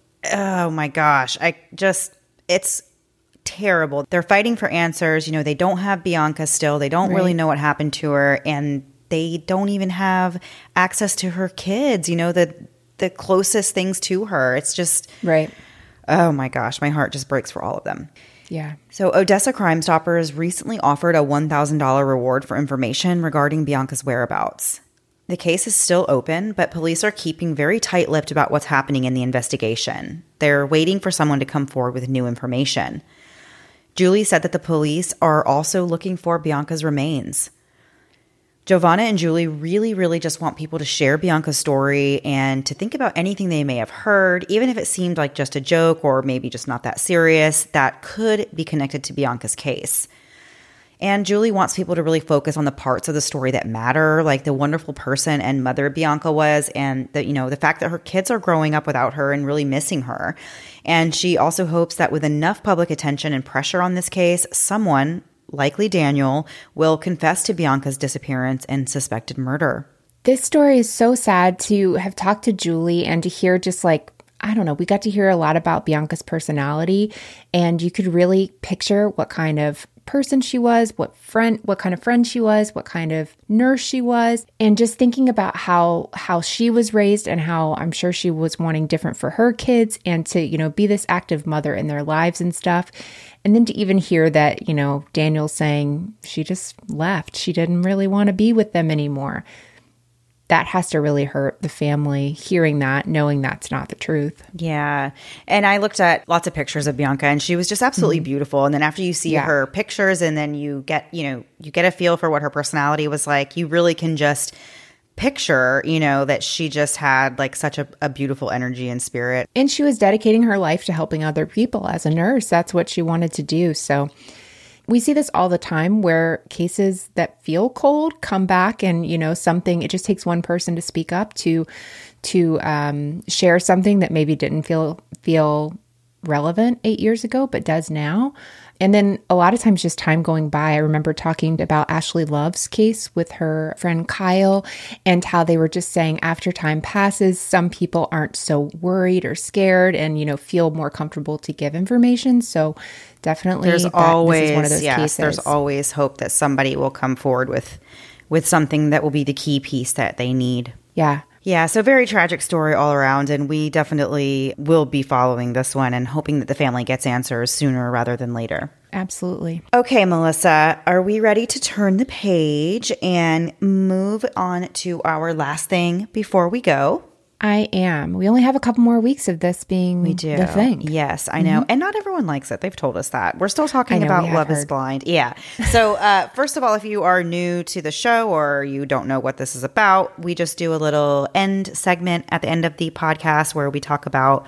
oh my gosh, I just, it's terrible. They're fighting for answers. You know, they don't have Bianca still. They don't right. really know what happened to her, and they don't even have access to her kids, you know, the the closest things to her. It's just, right. oh my gosh, my heart just breaks for all of them. Yeah. So Odessa Crime Stoppers recently offered a one thousand dollars reward for information regarding Bianca's whereabouts. The case is still open, but police are keeping very tight-lipped about what's happening in the investigation. They're waiting for someone to come forward with new information. Julie said that the police are also looking for Bianca's remains. Giovanna and Julie really, really just want people to share Bianca's story and to think about anything they may have heard, even if it seemed like just a joke or maybe just not that serious, that could be connected to Bianca's case. And Julie wants people to really focus on the parts of the story that matter, like the wonderful person and mother Bianca was, and the, you know, the fact that her kids are growing up without her and really missing her. And she also hopes that with enough public attention and pressure on this case, someone, likely Daniel, will confess to Bianca's disappearance and suspected murder. This story is so sad to have talked to Julie and to hear just like, I don't know, we got to hear a lot about Bianca's personality, and you could really picture what kind of person she was, what friend, what kind of friend she was, what kind of nurse she was, and just thinking about how how she was raised and how I'm sure she was wanting different for her kids, and to, you know, be this active mother in their lives and stuff. And then to even hear that, you know, Daniel's saying she just left. She didn't really want to be with them anymore. That has to really hurt the family, hearing that, knowing that's not the truth. Yeah. And I looked at lots of pictures of Bianca, and she was just absolutely mm-hmm. beautiful. And then after you see yeah. her pictures, and then you get, you know, you get a feel for what her personality was like, you really can just picture, you know, that she just had like such a, a beautiful energy and spirit. And she was dedicating her life to helping other people as a nurse. That's what she wanted to do. So we see this all the time where cases that feel cold come back, and, you know, something, it just takes one person to speak up to, to um, share something that maybe didn't feel, feel relevant eight years ago, but does now. And then a lot of times just time going by. I remember talking about Ashley Love's case with her friend Kyle and how they were just saying after time passes, some people aren't so worried or scared and, you know, feel more comfortable to give information. So definitely there's that, always, this is one of those yes, cases. There's always hope that somebody will come forward with, with something that will be the key piece that they need. Yeah. Yeah, so very tragic story all around, and we definitely will be following this one and hoping that the family gets answers sooner rather than later. Absolutely. Okay, Melissa, are we ready to turn the page and move on to our last thing before we go? I am. We only have a couple more weeks of this being We do. the thing. Yes, I know. Mm-hmm. And not everyone likes it. They've told us that. We're still talking know, about Love heard. is Blind. Yeah. So, uh, first of all, if you are new to the show or you don't know what this is about, we just do a little end segment at the end of the podcast where we talk about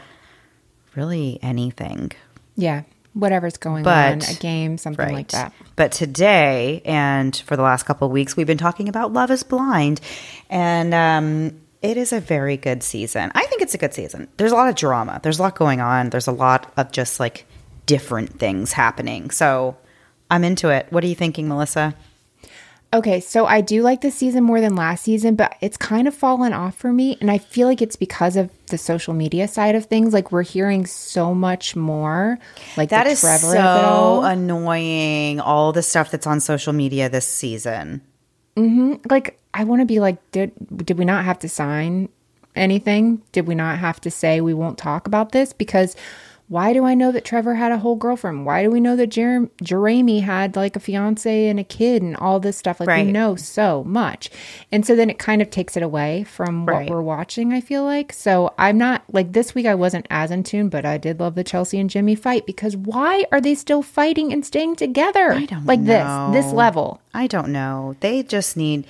really anything. Yeah. Whatever's going but, on, a game, something right. like that. But today, and for the last couple of weeks, we've been talking about Love is Blind. And, um, it is a very good season. I think it's a good season. There's a lot of drama. There's a lot going on. There's a lot of just like different things happening. So I'm into it. What are you thinking, Melissa? Okay, so I do like this season more than last season, but it's kind of fallen off for me. And I feel like it's because of the social media side of things. Like we're hearing so much more. Like that the is Trevor so of it all. annoying. All the stuff that's on social media this season. Mm-hmm. Like, I want to be like, did did we not have to sign anything? Did we not have to say we won't talk about this? Because why do I know that Trevor had a whole girlfriend? Why do we know that Jer- Jeremy had like a fiance and a kid and all this stuff? Like right. we know so much. And so then it kind of takes it away from what right. we're watching, I feel like. So I'm not like this week I wasn't as in tune, but I did love the Chelsea and Jimmy fight because why are they still fighting and staying together? I don't like know. this, this level. I don't know. They just need,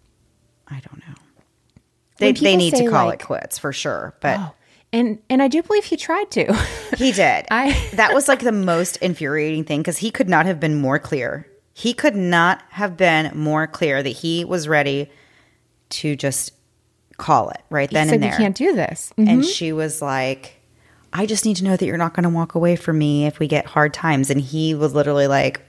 I don't know. They, When they need say, to call like, it quits for sure. But oh. And and I do believe he tried to. He did. I that was like the most infuriating thing because he could not have been more clear. He could not have been more clear that he was ready to just call it right then he said, and there. We can't do this. Mm-hmm. And she was like, I just need to know that you're not going to walk away from me if we get hard times. And he was literally like,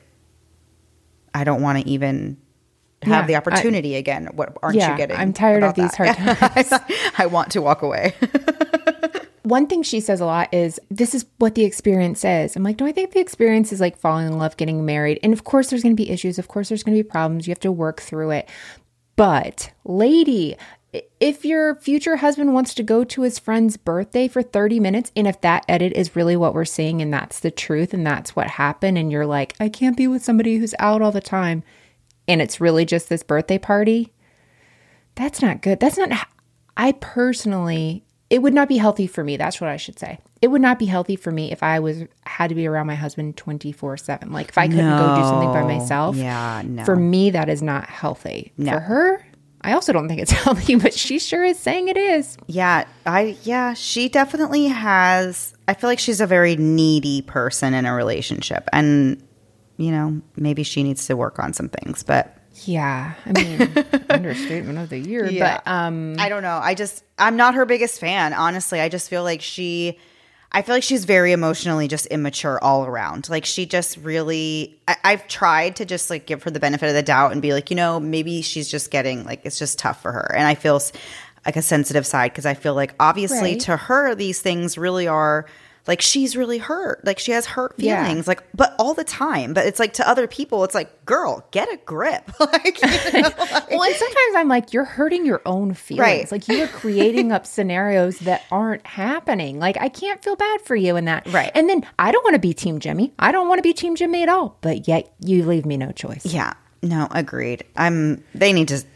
I don't want to even have Yeah, the opportunity I, again. What aren't yeah, you getting? I'm tired of about these that? hard times. I want to walk away. One thing she says a lot is, this is what the experience is. I'm like, no, I think the experience is like falling in love, getting married. And of course, there's going to be issues. Of course, there's going to be problems. You have to work through it. But lady, if your future husband wants to go to his friend's birthday for thirty minutes, and if that edit is really what we're seeing and that's the truth and that's what happened, and you're like, I can't be with somebody who's out all the time, and it's really just this birthday party, that's not good. That's not, I personally, it would not be healthy for me. That's what I should say. It would not be healthy for me if I was had to be around my husband twenty-four seven. Like if I couldn't no. go do something by myself. Yeah, no. For me, that is not healthy. No. For her, I also don't think it's healthy, but she sure is saying it is. Yeah, I yeah, she definitely has. I feel like she's a very needy person in a relationship, and you know, maybe she needs to work on some things. But yeah, I mean, understatement of the year. yeah. But um, I don't know. I just I'm not her biggest fan, honestly. I just feel like she. I feel like she's very emotionally just immature all around. Like she just really, I, I've tried to just like give her the benefit of the doubt and be like, you know, maybe she's just getting like, it's just tough for her. And I feel like a sensitive side because I feel like obviously right. to her, these things really are like, she's really hurt. Like she has hurt feelings, yeah. like, but all the time. But it's like to other people, it's like, girl, get a grip. like, you know, like, well, and sometimes I'm like, you're hurting your own feelings. Right. Like you are creating up scenarios that aren't happening. Like I can't feel bad for you in that. Right. And then I don't want to be Team Jimmy. I don't want to be Team Jimmy at all. But yet you leave me no choice. yeah, no, agreed. I'm, they need to,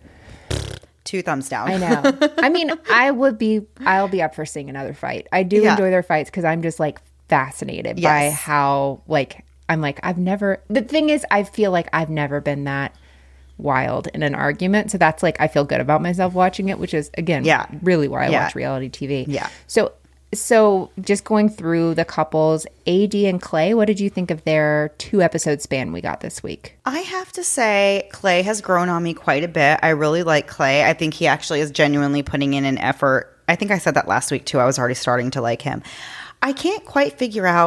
two thumbs down. I know. I mean, I would be, I'll be up for seeing another fight. I do Yeah. enjoy their fights because I'm just like fascinated Yes. by how, like, I'm like, I've never, the thing is, I feel like I've never been that wild in an argument. So that's like, I feel good about myself watching it, which is, again, Yeah. really why I Yeah. watch reality T V. Yeah. So, so just going through the couples, A D and Clay, what did you think of their two episode span we got this week? I have to say, Clay has grown on me quite a bit. I really like Clay. I think he actually is genuinely putting in an effort. I think I said that last week too. I was already starting to like him. I can't quite figure out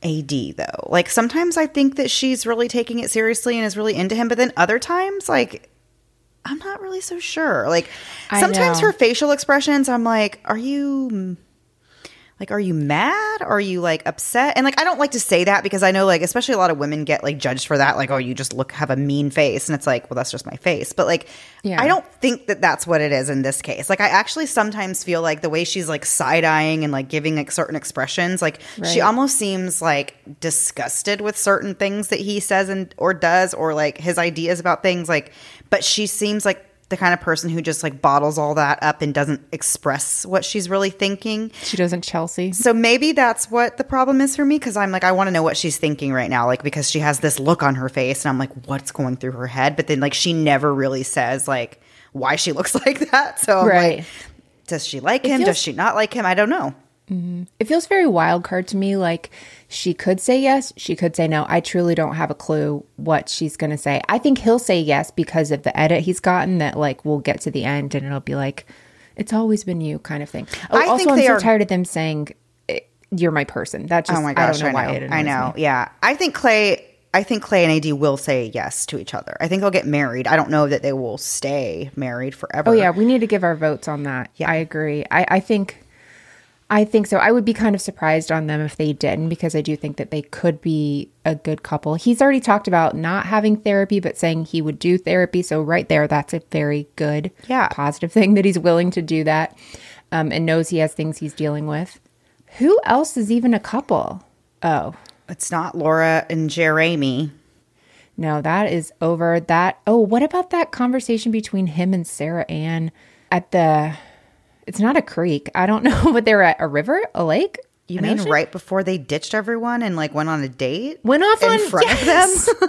A D though. Like sometimes I think that she's really taking it seriously and is really into him, but then other times like I'm not really so sure. Like I sometimes know. her facial expressions, I'm like, are you like, are you mad? Are you like upset? And like, I don't like to say that because I know like, especially a lot of women get like judged for that. Like, oh, you just look, have a mean face. And it's like, well, that's just my face. But like, Yeah. I don't think that that's what it is in this case. Like, I actually sometimes feel like the way she's like side eyeing and like giving like certain expressions, like she Right. almost seems like disgusted with certain things that he says and or does, or like his ideas about things. Like, but she seems like the kind of person who just like bottles all that up and doesn't express what she's really thinking. She doesn't Chelsea. So maybe that's what the problem is for me, because I'm like, I want to know what she's thinking right now, like because she has this look on her face and I'm like, what's going through her head? But then like she never really says like why she looks like that. So I'm Right. like, does she like It him? feels- Does she not like him? I don't know. It feels very wild card to me. Like she could say yes, she could say no. I truly don't have a clue what she's going to say. I think he'll say yes because of the edit he's gotten that like we'll get to the end and it'll be like, it's always been you kind of thing. Oh, I also, think I'm they so are- tired of them saying eh, you're my person. That just, Oh my gosh, I don't know I why know. it I annoys know. me. Yeah. I think Clay I think Clay and A D will say yes to each other. I think they'll get married. I don't know that they will stay married forever. Oh yeah, we need to give our votes on that. Yeah. I agree. I, I think I think so. I would be kind of surprised on them if they didn't, because I do think that they could be a good couple. He's already talked about not having therapy, but saying he would do therapy. So right there, that's a very good, Yeah. positive thing that he's willing to do that, um, and knows he has things he's dealing with. Who else is even a couple? Oh, It's not Laura and Jeremy. no, that is over. That. Oh, what about that conversation between him and Sarah Ann at the? It's not a creek. I don't know, but they were at a river, a lake. You an mean ocean? right before they ditched everyone and like went on a date? Went off in on front yes! of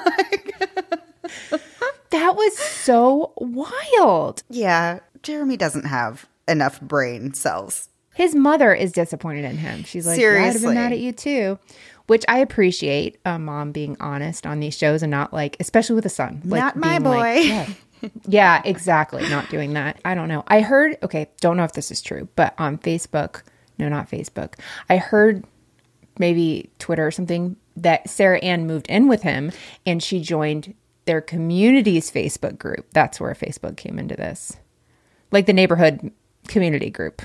them? That was so wild. Yeah, Jeremy doesn't have enough brain cells. His mother is disappointed in him. She's like, yeah, I'd have Seriously. been mad at you too. Which I appreciate a mom being honest on these shows and not like, especially with a son. Like Not my being like, boy. yeah. Yeah, exactly. Not doing that. I don't know. I heard, okay, don't know if this is true, but on Facebook, no, not Facebook. I heard maybe Twitter or something that Sarah Ann moved in with him and she joined their community's Facebook group. That's where Facebook came into this. Like the neighborhood community group.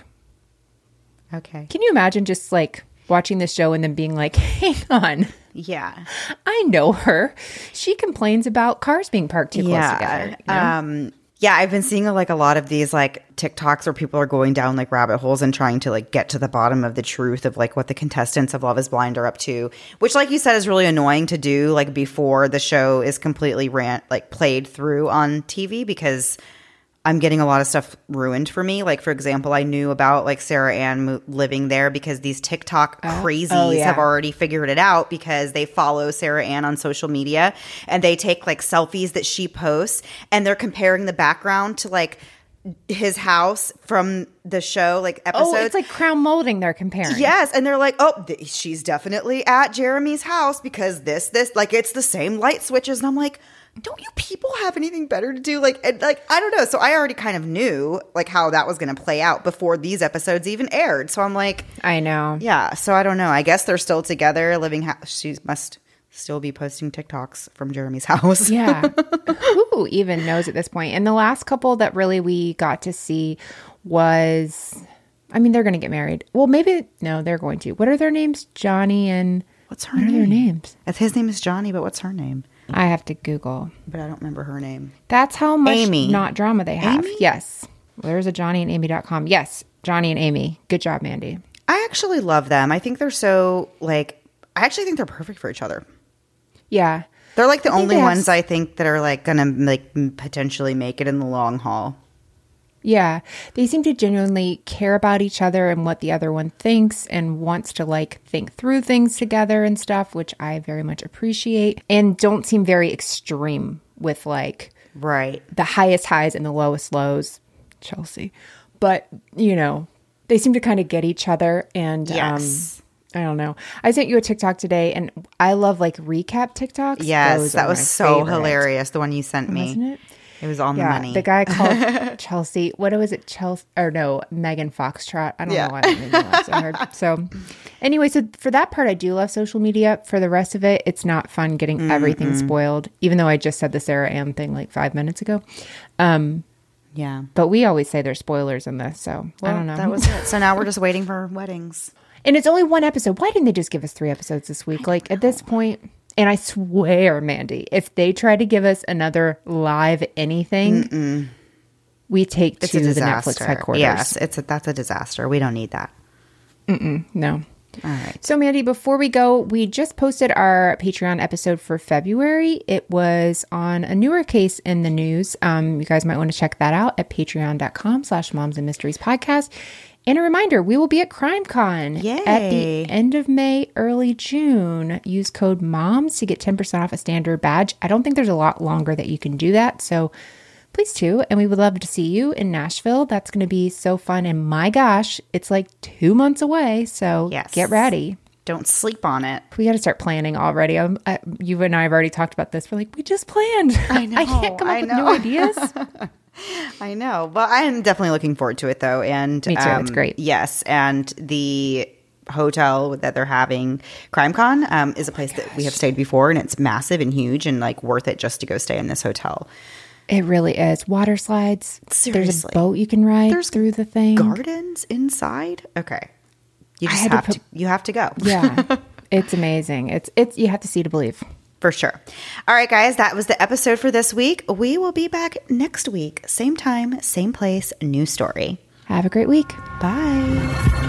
Okay. Can you imagine just like watching this show and then being like, hang on, Yeah. I know her. She complains about cars being parked too close together. you know? Um, yeah, I've been seeing like a lot of these like TikToks where people are going down like rabbit holes and trying to like get to the bottom of the truth of like what the contestants of Love is Blind are up to, which like you said is really annoying to do like before the show is completely ran like played through on T V, because I'm getting a lot of stuff ruined for me. Like, for example, I knew about like Sarah Ann mo- living there because these TikTok crazies oh, yeah. have already figured it out because they follow Sarah Ann on social media and they take like selfies that she posts and they're comparing the background to like his house from the show, like episodes. Oh, it's like crown molding they're comparing. Yes, and they're like, oh, th- she's definitely at Jeremy's house because this, this, like, it's the same light switches. And I'm like, don't you people have anything better to do? Like, and, like I don't know. So I already kind of knew, like, how that was going to play out before these episodes even aired. So I'm like, I know. yeah. So I don't know. I guess they're still together, living. Ha- she must still be posting TikToks from Jeremy's house. Yeah. Who even knows at this point? And the last couple that really we got to see was, I mean, they're going to get married. Well, maybe, no, they're going to. What are their names? Johnny and, What's her what name? are their names? If his name is Johnny, but what's her name? I have to Google. But I don't remember her name. That's how much Amy. not drama they have. Amy? Yes. Well, there's a Johnny and Amy dot com. Yes. Johnny and Amy. Good job, Mandy. I actually love them. I think they're so, like, I actually think they're perfect for each other. Yeah. They're like the I think only they have ones s- I think that are like gonna like m- potentially make it in the long haul. Yeah. They seem to genuinely care about each other and what the other one thinks and wants to like think through things together and stuff, which I very much appreciate, and don't seem very extreme with like Right. the highest highs and the lowest lows. Chelsea. But, you know, they seem to kind of get each other and Yes. um I don't know. I sent you a TikTok today and I love like recap TikToks. Yes, Those that are was my so favorite. hilarious. The one you sent me. Wasn't it? It was on Yeah, the money. the guy called Chelsea. What was it? Chelsea or no, Megan Foxtrot. I don't Yeah. know why that made me laugh so hard. So anyway, so for that part, I do love social media. For the rest of it, it's not fun getting mm-hmm. everything spoiled. Even though I just said the Sarah Ann thing like five minutes ago. Um, yeah, but we always say there's spoilers in this, so well, I don't know. That was it. So now we're just waiting for weddings. And it's only one episode. Why didn't they just give us three episodes this week? Like at this point. And I swear, Mandy, if they try to give us another live anything, Mm-mm. we take it's to the Netflix headquarters. Yes, it's a, that's a disaster. We don't need that. Mm-mm, no. All right. So, Mandy, before we go, we just posted our Patreon episode for February. It was on a newer case in the news. Um, you guys might want to check that out at patreon.com slash moms and mysteries podcast. And a reminder, we will be at CrimeCon Yay. at the end of May, early June. Use code MOMS to get ten percent off a standard badge. I don't think there's a lot longer that you can do that, so please do. And we would love to see you in Nashville. That's going to be so fun. And my gosh, it's like two months away, so yes. get ready. Don't sleep on it. We got to start planning already. Um, I, you and I have already talked about this. We're like, we just planned. I know. I can't come up I with know. new ideas. I know. Well, I am definitely looking forward to it, though. And me too. Um, it's great. Yes. And the hotel that they're having, CrimeCon, um, is a place oh that we have stayed before. And it's massive and huge and like worth it just to go stay in this hotel. It really is. Water slides. Seriously. There's a boat you can ride There's through the thing. Gardens inside. Okay. You I just had to have to, put- you have to go. Yeah. It's amazing. It's it's you have to see to believe. For sure. All right, guys, that was the episode for this week. We will be back next week. Same time, same place, new story. Have a great week. Bye.